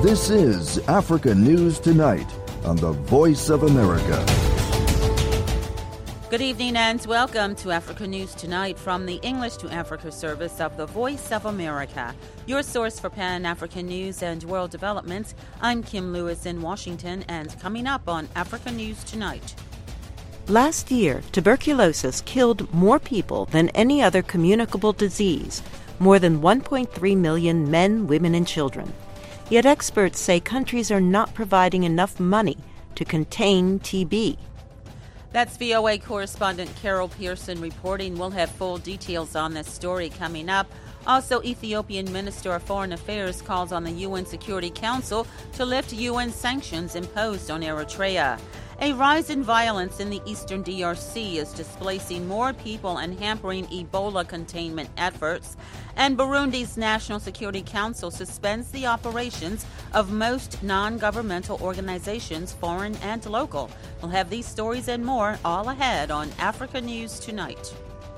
This is Africa News Tonight on the Voice of America. Good evening and welcome to Africa News Tonight from the English to Africa service of the Voice of America, your source for Pan-African news and world developments. I'm Kim Lewis in Washington, and coming up on Africa News Tonight. Last year, tuberculosis killed more people than any other communicable disease, more than 1.3 million men, women, and children. Yet experts say countries are not providing enough money to contain TB. That's VOA correspondent Carol Pearson reporting. We'll have full details on this story coming up. Also, Ethiopian Minister of Foreign Affairs calls on the UN Security Council to lift UN sanctions imposed on Eritrea. A rise in violence in the eastern DRC is displacing more people and hampering Ebola containment efforts. And Burundi's National Security Council suspends the operations of most non-governmental organizations, foreign and local. We'll have these stories and more all ahead on Africa News Tonight.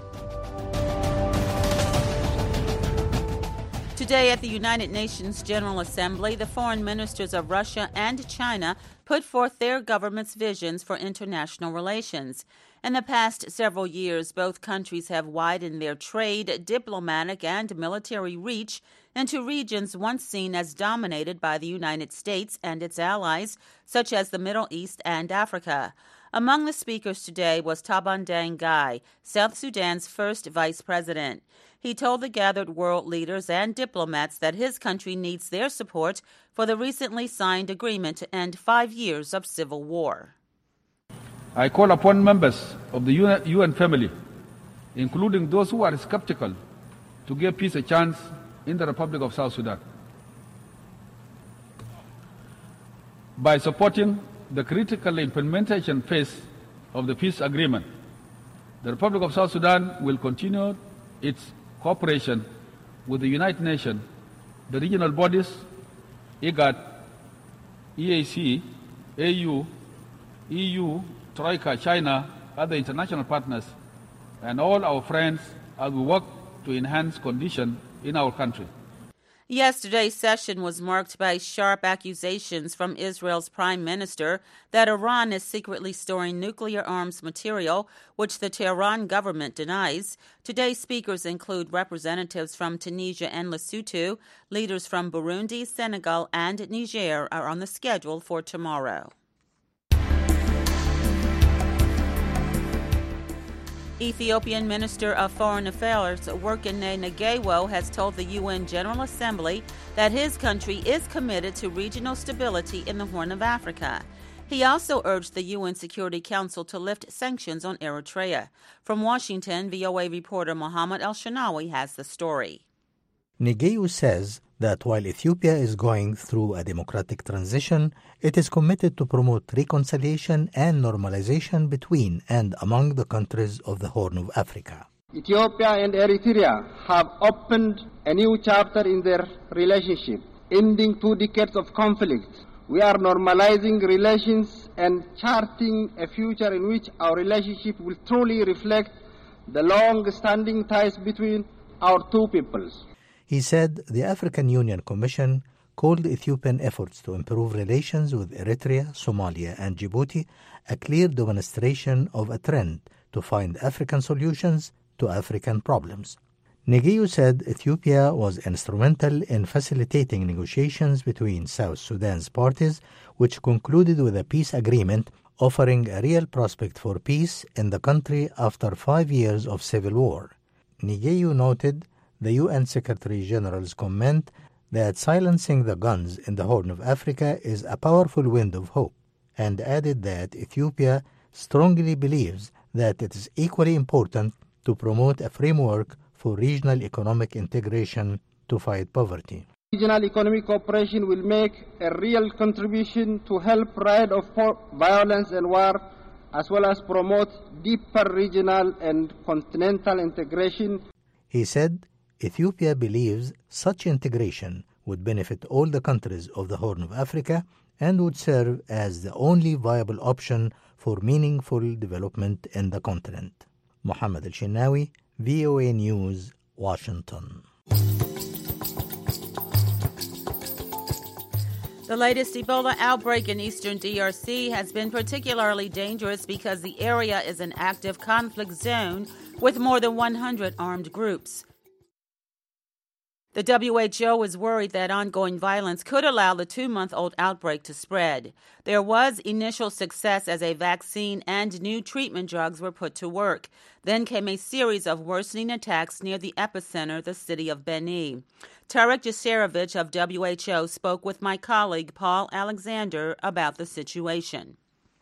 Today at the United Nations General Assembly, the foreign ministers of Russia and China put forth their government's visions for international relations. In the past several years, both countries have widened their trade, diplomatic, and military reach into regions once seen as dominated by the United States and its allies, such as the Middle East and Africa. Among the speakers today was Taban Dang Gai, South Sudan's first vice president. He told the gathered world leaders and diplomats that his country needs their support for the recently signed agreement to end 5 years of civil war. I call upon members of the UN family, including those who are skeptical, to give peace a chance in the Republic of South Sudan by supporting the critical implementation phase of the peace agreement. The Republic of South Sudan will continue its cooperation with the United Nations, the regional bodies, IGAD, EAC, AU, EU, Troika, China, other international partners, and all our friends as we work to enhance conditions in our country. Yesterday's session was marked by sharp accusations from Israel's prime minister that Iran is secretly storing nuclear arms material, which the Tehran government denies. Today's speakers include representatives from Tunisia and Lesotho. Leaders from Burundi, Senegal, and Niger are on the schedule for tomorrow. Ethiopian Minister of Foreign Affairs Workene Nagewo has told the UN General Assembly that his country is committed to regional stability in the Horn of Africa. He also urged the UN Security Council to lift sanctions on Eritrea. From Washington, VOA reporter Mohammed El-Shanawi has the story. Nagewo says that while Ethiopia is going through a democratic transition, it is committed to promote reconciliation and normalization between and among the countries of the Horn of Africa. Ethiopia and Eritrea have opened a new chapter in their relationship, ending 2 decades of conflict. We are normalizing relations and charting a future in which our relationship will truly reflect the long-standing ties between our two peoples. He said the African Union Commission called Ethiopian efforts to improve relations with Eritrea, Somalia, and Djibouti a clear demonstration of a trend to find African solutions to African problems. Nagewo said Ethiopia was instrumental in facilitating negotiations between South Sudan's parties, which concluded with a peace agreement offering a real prospect for peace in the country after 5 years of civil war. Nagewo noted the UN Secretary-General's comment that silencing the guns in the Horn of Africa is a powerful wind of hope, and added that Ethiopia strongly believes that it is equally important to promote a framework for regional economic integration to fight poverty. Regional economic cooperation will make a real contribution to help rid of violence and war, as well as promote deeper regional and continental integration. He said Ethiopia believes such integration would benefit all the countries of the Horn of Africa and would serve as the only viable option for meaningful development in the continent. Mohammed El-Shinawi, VOA News, Washington. The latest Ebola outbreak in eastern DRC has been particularly dangerous because the area is an active conflict zone with more than 100 armed groups. The WHO is worried that ongoing violence could allow the 2-month-old outbreak to spread. There was initial success as a vaccine and new treatment drugs were put to work. Then came a series of worsening attacks near the epicenter, the city of Beni. Tarek Jasarevic of WHO spoke with my colleague Paul Alexander about the situation.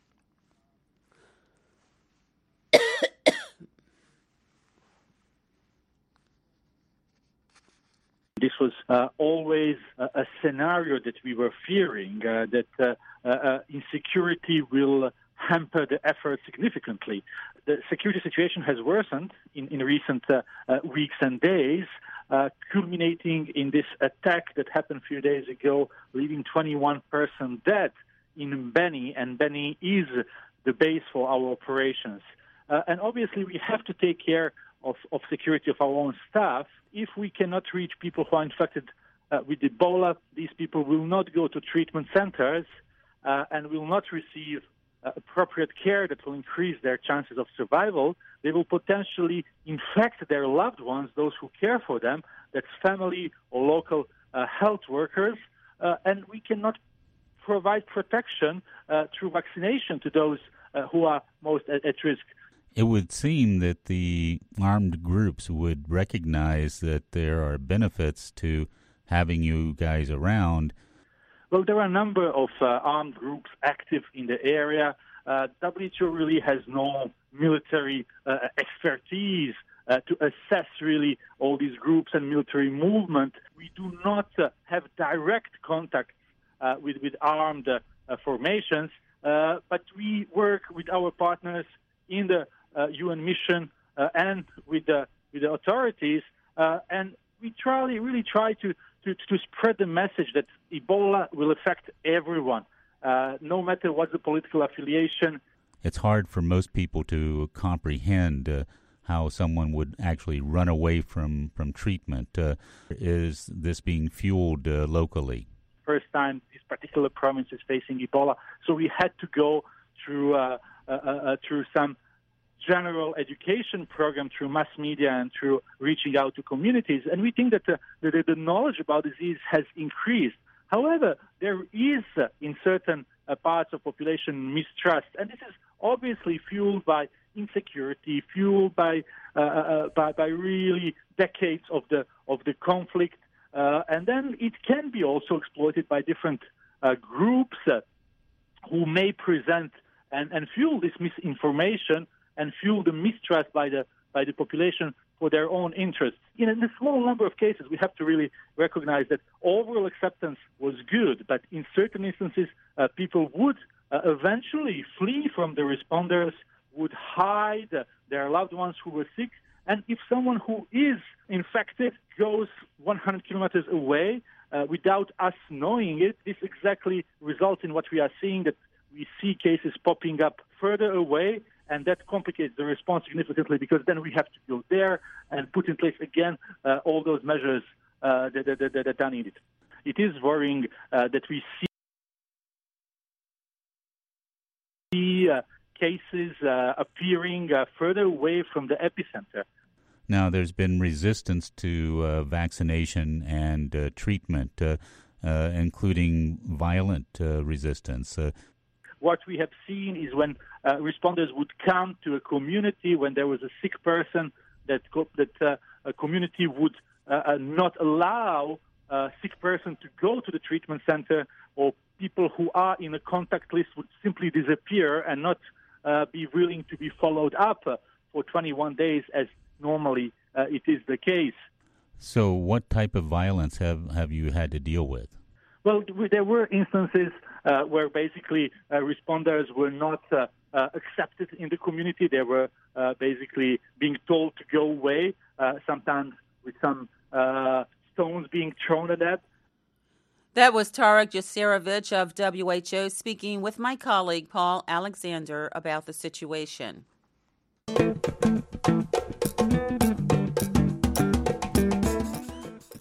This was always a scenario that we were fearing, that insecurity will hamper the effort significantly. The security situation has worsened in recent weeks and days, culminating in this attack that happened a few days ago, leaving 21 persons dead in Beni, and Beni is the base for our operations. And obviously we have to take care of security of our own staff. If we cannot reach people who are infected with Ebola, these people will not go to treatment centers and will not receive appropriate care that will increase their chances of survival. They will potentially infect their loved ones, those who care for them, that's family or local health workers, and we cannot provide protection through vaccination to those who are most at risk. It would seem that the armed groups would recognize that there are benefits to having you guys around. Well, there are a number of armed groups active in the area. WHO really has no military expertise to assess really all these groups and military movement. We do not have direct contact with armed formations, but we work with our partners in the UN mission and with the authorities, and we really try to spread the message that Ebola will affect everyone, no matter what the political affiliation. It's hard for most people to comprehend how someone would actually run away from treatment. Is this being fueled locally? First time this particular province is facing Ebola, so we had to go through some general education program through mass media and through reaching out to communities. And we think that the knowledge about disease has increased. However, there is in certain parts of population mistrust, and this is obviously fueled by insecurity, fueled by really decades of the conflict, and then it can be also exploited by different groups who may present and fuel this misinformation and fuel the mistrust by the population for their own interests. In a small number of cases, we have to really recognize that overall acceptance was good, but in certain instances, people would eventually flee from the responders, would hide their loved ones who were sick, and if someone who is infected goes 100 kilometers away without us knowing it, this exactly results in what we are seeing, that we see cases popping up further away, and that complicates the response significantly because then we have to go there and put in place again all those measures that are needed. It is worrying that we see cases appearing further away from the epicenter. Now, there's been resistance to vaccination and treatment, including violent resistance. What we have seen is when responders would come to a community, when there was a sick person, that a community would not allow a sick person to go to the treatment center, or people who are in a contact list would simply disappear and not be willing to be followed up for 21 days as normally it is the case. So what type of violence have you had to deal with? Well, there were instances where basically responders were not accepted in the community. They were basically being told to go away, sometimes with some stones being thrown at them. That was Tarek Jasarevic of WHO speaking with my colleague Paul Alexander about the situation.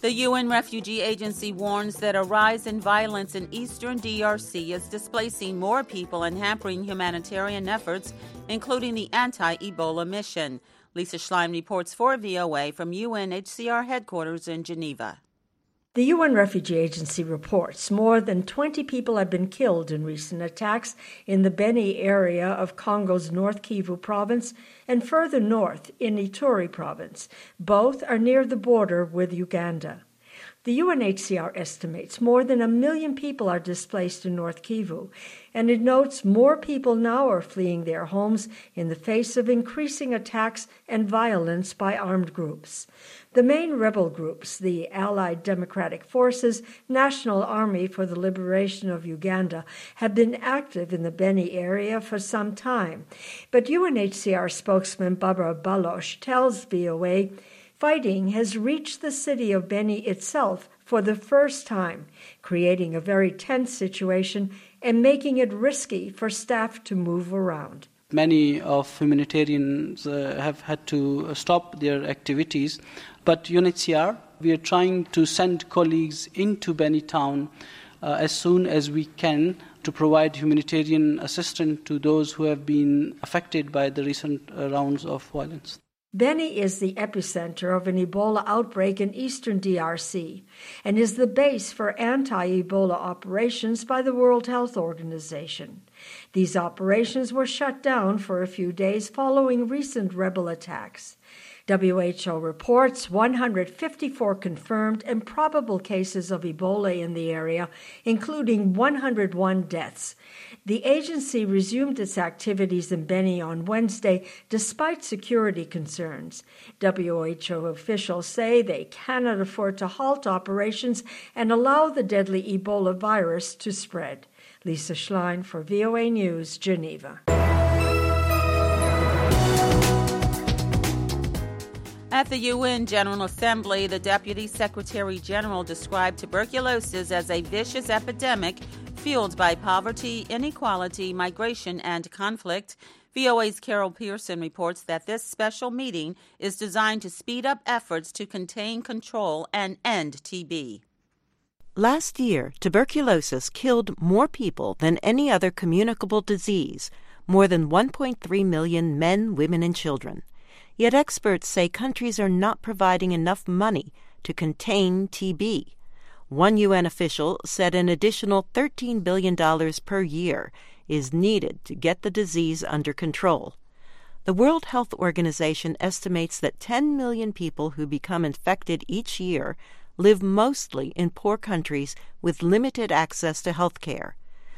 The UN Refugee Agency warns that a rise in violence in eastern DRC is displacing more people and hampering humanitarian efforts, including the anti-Ebola mission. Lisa Schlein reports for VOA from UNHCR headquarters in Geneva. The UN Refugee Agency reports more than 20 people have been killed in recent attacks in the Beni area of Congo's North Kivu province and further north in Ituri province. Both are near the border with Uganda. The UNHCR estimates more than 1 million people are displaced in North Kivu, and it notes more people now are fleeing their homes in the face of increasing attacks and violence by armed groups. The main rebel groups, the Allied Democratic Forces, National Army for the Liberation of Uganda, have been active in the Beni area for some time. But UNHCR spokesman Barbara Baloch tells VOA fighting has reached the city of Beni itself for the first time, creating a very tense situation and making it risky for staff to move around. Many of humanitarians have had to stop their activities, but UNHCR, we are trying to send colleagues into Beni town as soon as we can to provide humanitarian assistance to those who have been affected by the recent rounds of violence. Beni is the epicenter of an Ebola outbreak in eastern DRC and is the base for anti-Ebola operations by the World Health Organization. These operations were shut down for a few days following recent rebel attacks. WHO reports 154 confirmed and probable cases of Ebola in the area, including 101 deaths. The agency resumed its activities in Beni on Wednesday despite security concerns. WHO officials say they cannot afford to halt operations and allow the deadly Ebola virus to spread. Lisa Schlein for VOA News, Geneva. At the UN General Assembly, the Deputy Secretary General described tuberculosis as a vicious epidemic fueled by poverty, inequality, migration, and conflict. VOA's Carol Pearson reports that this special meeting is designed to speed up efforts to contain, control, and end TB. Last year, tuberculosis killed more people than any other communicable disease, more than 1.3 million men, women, and children. Yet experts say countries are not providing enough money to contain TB. One UN official said an additional $13 billion per year is needed to get the disease under control. The World Health Organization estimates that 10 million people who become infected each year live mostly in poor countries with limited access to health care.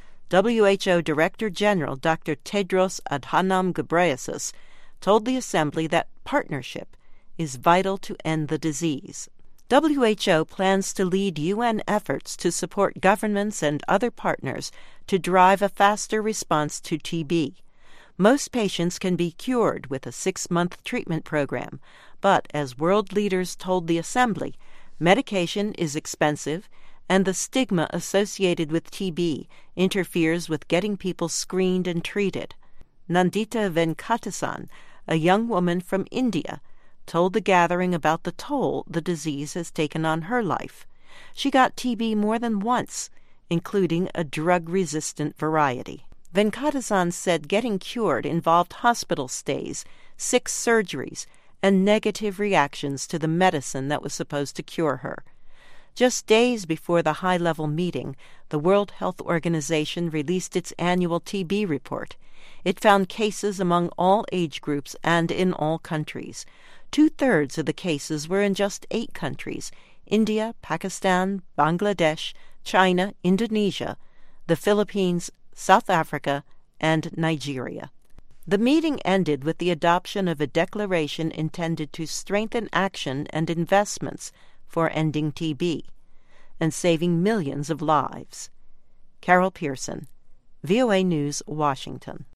WHO Director General Dr. Tedros Adhanom Ghebreyesus told the Assembly that partnership is vital to end the disease. WHO plans to lead UN efforts to support governments and other partners to drive a faster response to TB. Most patients can be cured with a 6-month treatment program, but as world leaders told the Assembly, medication is expensive and the stigma associated with TB interferes with getting people screened and treated. Nandita Venkatasan, a young woman from India, told the gathering about the toll the disease has taken on her life. She got TB more than once, including a drug-resistant variety. Venkatasan said getting cured involved hospital stays, 6 surgeries, and negative reactions to the medicine that was supposed to cure her. Just days before the high-level meeting, the World Health Organization released its annual TB report. It found cases among all age groups and in all countries. 2/3 of the cases were in just 8 countries: India, Pakistan, Bangladesh, China, Indonesia, the Philippines, South Africa, and Nigeria. The meeting ended with the adoption of a declaration intended to strengthen action and investments for ending TB and saving millions of lives. Carol Pearson, VOA News, Washington.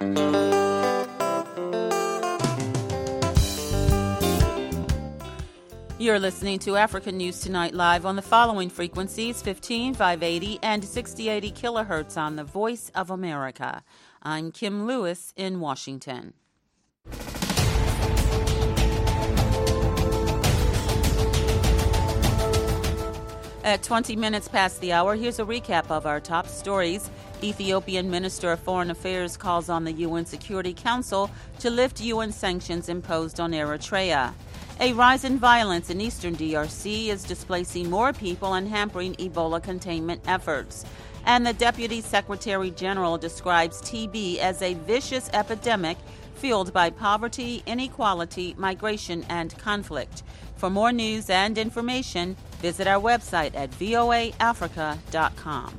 You're listening to African News Tonight live on the following frequencies: 15, 580, and 6080 kilohertz on the Voice of America. I'm Kim Lewis in Washington. At 20 minutes past the hour, here's a recap of our top stories. Ethiopian Minister of Foreign Affairs calls on the UN Security Council to lift UN sanctions imposed on Eritrea. A rise in violence in eastern DRC is displacing more people and hampering Ebola containment efforts. And the Deputy Secretary General describes TB as a vicious epidemic fueled by poverty, inequality, migration, and conflict. For more news and information, visit our website at voaafrica.com.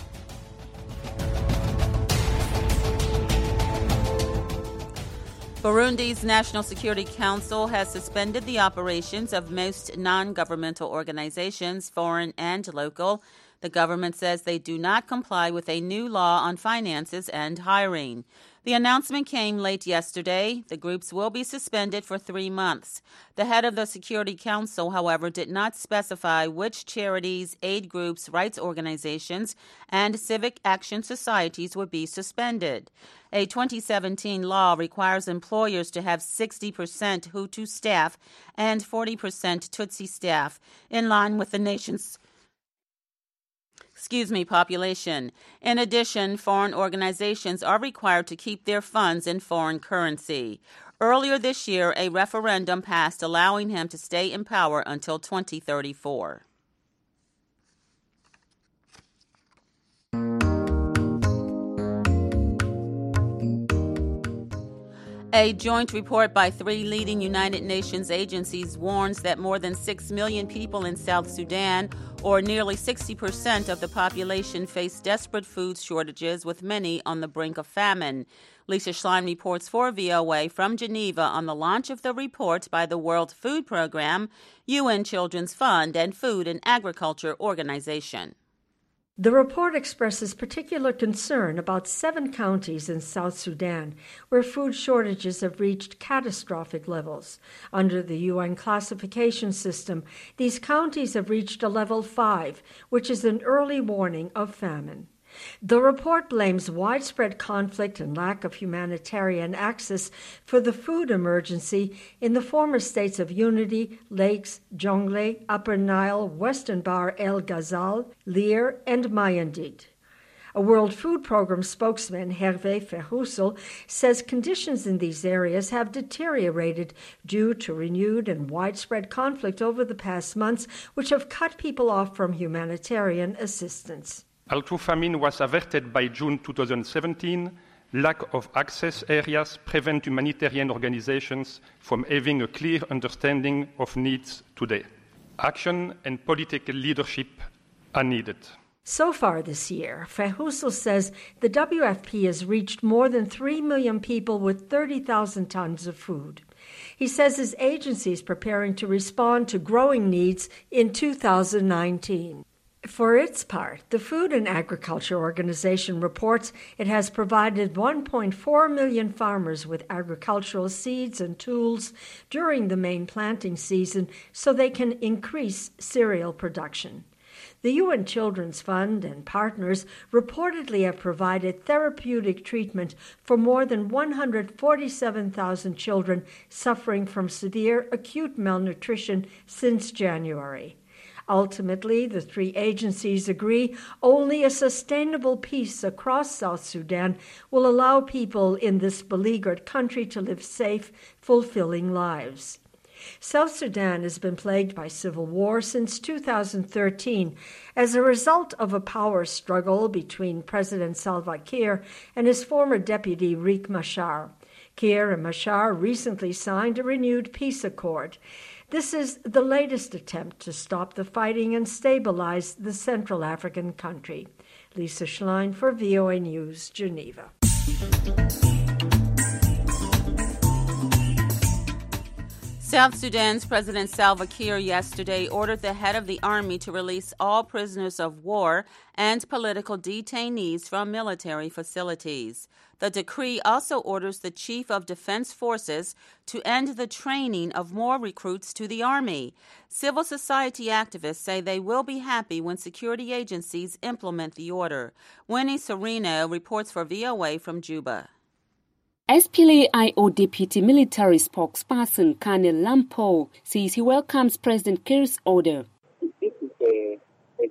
Burundi's National Security Council has suspended the operations of most non-governmental organizations, foreign and local. The government says they do not comply with a new law on finances and hiring. The announcement came late yesterday. The groups will be suspended for 3 months. The head of the Security Council, however, did not specify which charities, aid groups, rights organizations, and civic action societies would be suspended. A 2017 law requires employers to have 60% Hutu staff and 40% Tutsi staff, in line with the nation's population. In addition, foreign organizations are required to keep their funds in foreign currency. Earlier this year, a referendum passed allowing him to stay in power until 2034. A joint report by 3 leading United Nations agencies warns that more than 6 million people in South Sudan, or nearly 60% of the population, face desperate food shortages, with many on the brink of famine. Lisa Schlein reports for VOA from Geneva on the launch of the report by the World Food Programme, UN Children's Fund, and Food and Agriculture Organization. The report expresses particular concern about 7 counties in South Sudan where food shortages have reached catastrophic levels. Under the UN classification system, these counties have reached a level 5, which is an early warning of famine. The report blames widespread conflict and lack of humanitarian access for the food emergency in the former states of Unity, Lakes, Jonglei, Upper Nile, Western Bahr el Ghazal, Leer, and Mayandit. A World Food Program spokesman, Hervé Verheussel, says conditions in these areas have deteriorated due to renewed and widespread conflict over the past months, which have cut people off from humanitarian assistance. Although famine was averted by June 2017, lack of access areas prevent humanitarian organizations from having a clear understanding of needs today. Action and political leadership are needed. So far this year, Verheussel says the WFP has reached more than 3 million people with 30,000 tons of food. He says his agency is preparing to respond to growing needs in 2019. For its part, the Food and Agriculture Organization reports it has provided 1.4 million farmers with agricultural seeds and tools during the main planting season so they can increase cereal production. The UN Children's Fund and partners reportedly have provided therapeutic treatment for more than 147,000 children suffering from severe acute malnutrition since January. Ultimately, the 3 agencies agree only a sustainable peace across South Sudan will allow people in this beleaguered country to live safe, fulfilling lives. South Sudan has been plagued by civil war since 2013 as a result of a power struggle between President Salva Kiir and his former deputy Riek Machar. Kiir and Machar recently signed a renewed peace accord. This is the latest attempt to stop the fighting and stabilize the Central African country. Lisa Schlein for VOA News, Geneva. South Sudan's President Salva Kiir yesterday ordered the head of the army to release all prisoners of war and political detainees from military facilities. The decree also orders the Chief of Defense Forces to end the training of more recruits to the army. Civil society activists say they will be happy when security agencies implement the order. Winnie Sereno reports for VOA from Juba. SPLA-IO Deputy Military Spokesperson Colonel Lampo says he welcomes President Kiir's order. This is a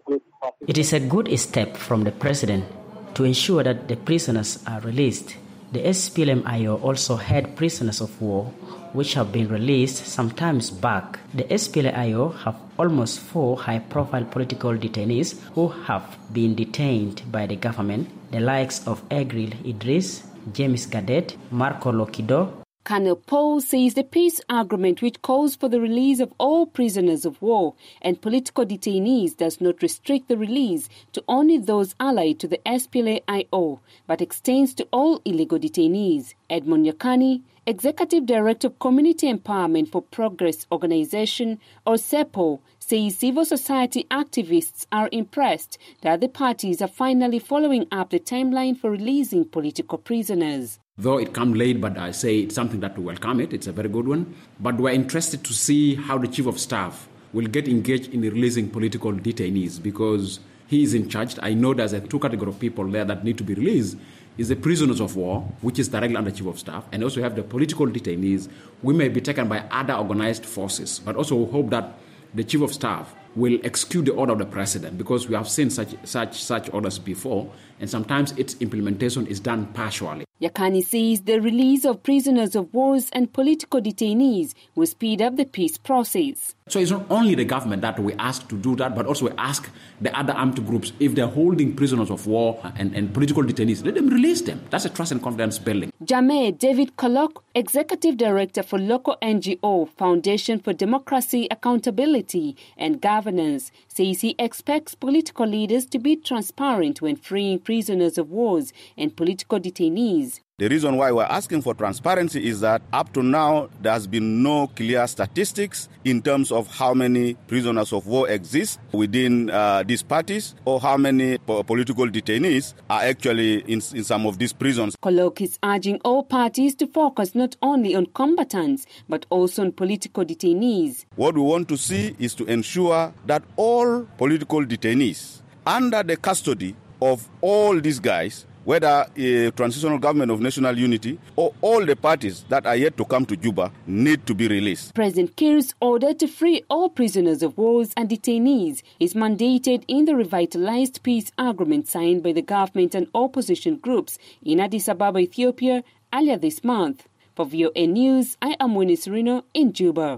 It is a good step from the president to ensure that the prisoners are released. The SPLM-IO also had prisoners of war which have been released some time back. The SPLM-IO have almost 4 high-profile political detainees who have been detained by the government, the likes of Egril Idris, James Gadet, Marco Lokido. Colonel Paul says the peace agreement, which calls for the release of all prisoners of war and political detainees, does not restrict the release to only those allied to the SPLA-IO, but extends to all illegal detainees. Edmond Yakani, Executive Director of Community Empowerment for Progress Organization, or CEPO, says civil society activists are impressed that the parties are finally following up the timeline for releasing political prisoners. Though it comes late, but I say it's something that we welcome it. It's a very good one. But we're interested to see how the Chief of Staff will get engaged in releasing political detainees because he is in charge. I know there's 2 categories of people there that need to be released. Is the prisoners of war, which is directly under Chief of Staff, and also have the political detainees who may be taken by other organized forces. But also we hope that the Chief of Staff will execute the order of the President because we have seen such orders before, and sometimes its implementation is done partially. Yakani says the release of prisoners of wars and political detainees will speed up the peace process. So it's not only the government that we ask to do that, but also we ask the other armed groups, if they're holding prisoners of war and political detainees, let them release them. That's a trust and confidence building. Jameh David Kolok, Executive Director for local NGO Foundation for Democracy, Accountability and Governance, says he expects political leaders to be transparent when freeing prisoners of wars and political detainees. The reason why we're asking for transparency is that up to now, there has been no clear statistics in terms of how many prisoners of war exist within these parties or how many political detainees are actually in some of these prisons. Kolok is urging all parties to focus not only on combatants, but also on political detainees. What we want to see is to ensure that all political detainees under the custody of all these guys, whether a transitional government of national unity or all the parties that are yet to come to Juba, need to be released. President Kiir's order to free all prisoners of wars and detainees is mandated in the revitalized peace agreement signed by the government and opposition groups in Addis Ababa, Ethiopia, earlier this month. For VOA News, I am Winnie Serino in Juba.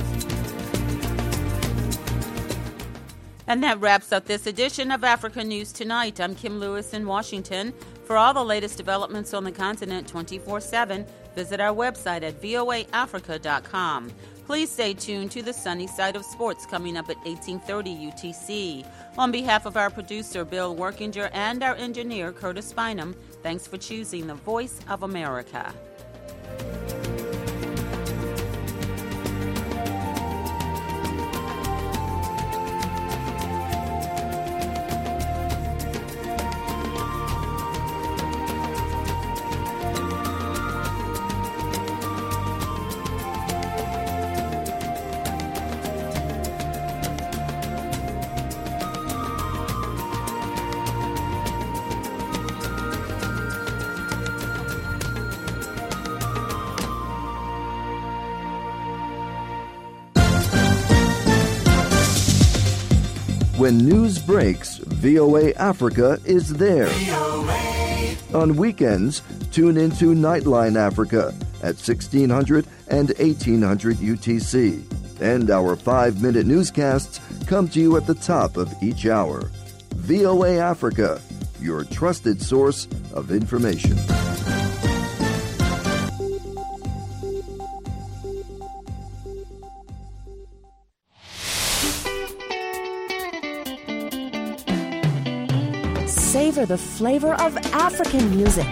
And that wraps up this edition of Africa News Tonight. I'm Kim Lewis in Washington. For all the latest developments on the continent 24/7, visit our website at voaafrica.com. Please stay tuned to the Sunny Side of Sports coming up at 18:30 UTC. On behalf of our producer, Bill Workinger, and our engineer, Curtis Bynum, thanks for choosing the Voice of America. When news breaks, VOA Africa is there. On weekends, tune into Nightline Africa at 1600 and 1800 UTC. And our 5-minute newscasts come to you at the top of each hour. VOA Africa, your trusted source of information. Savor the flavor of African music.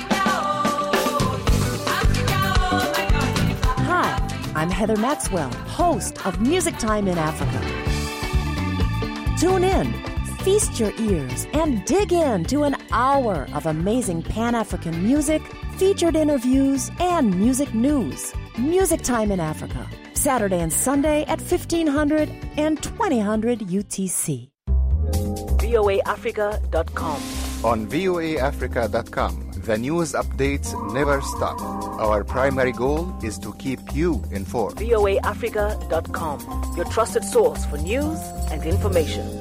Hi, I'm Heather Maxwell, host of Music Time in Africa. Tune in, feast your ears, and dig into an hour of amazing Pan-African music, featured interviews, and music news. Music Time in Africa, Saturday and Sunday at 1500 and 2000 UTC. voaafrica.com. On voaafrica.com, the news updates never stop. Our primary goal is to keep you informed. voaafrica.com, your trusted source for news and information.